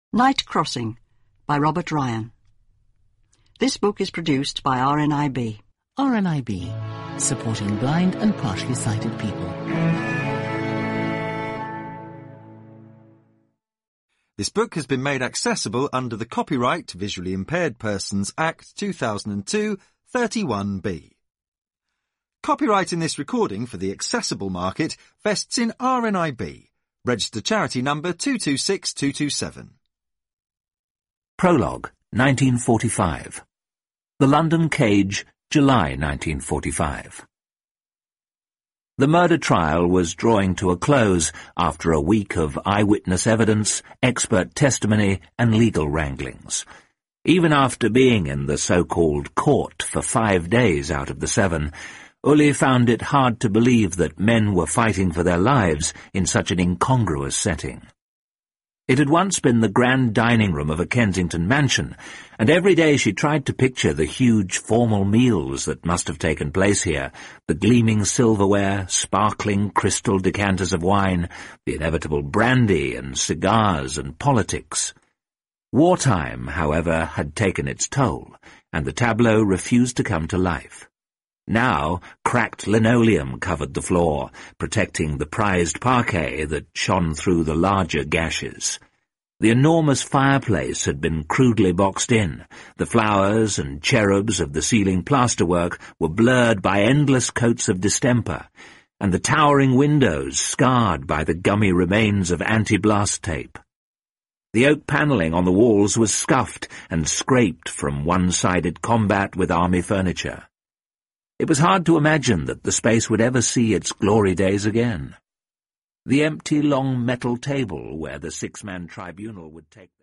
Night Crossing by Robert Ryan. This book is produced by RNIB. RNIB, supporting blind and partially sighted people. This book has been made accessible under the Copyright Visually Impaired Persons Act 2002 31B. Copyright in this recording for the accessible market vests in RNIB, registered charity number 226227. Prologue, 1945. The London Cage, July 1945. The murder trial was drawing to a close after a week of eyewitness evidence, expert testimony, and legal wranglings. Even after being in the so-called court for 5 days out of the 7, Uli found it hard to believe that men were fighting for their lives in such an incongruous setting. It had once been the grand dining room of a Kensington mansion, and every day she tried to picture the huge formal meals that must have taken place here, the gleaming silverware, sparkling crystal decanters of wine, the inevitable brandy and cigars and politics. Wartime, however, had taken its toll, and the tableau refused to come to life. Now, cracked linoleum covered the floor, protecting the prized parquet that shone through the larger gashes. The enormous fireplace had been crudely boxed in. The flowers and cherubs of the ceiling plasterwork were blurred by endless coats of distemper, and the towering windows scarred by the gummy remains of anti-blast tape. The oak panelling on the walls was scuffed and scraped from one-sided combat with army furniture. It was hard to imagine that the space would ever see its glory days again. The empty long metal table where the 6-man tribunal would take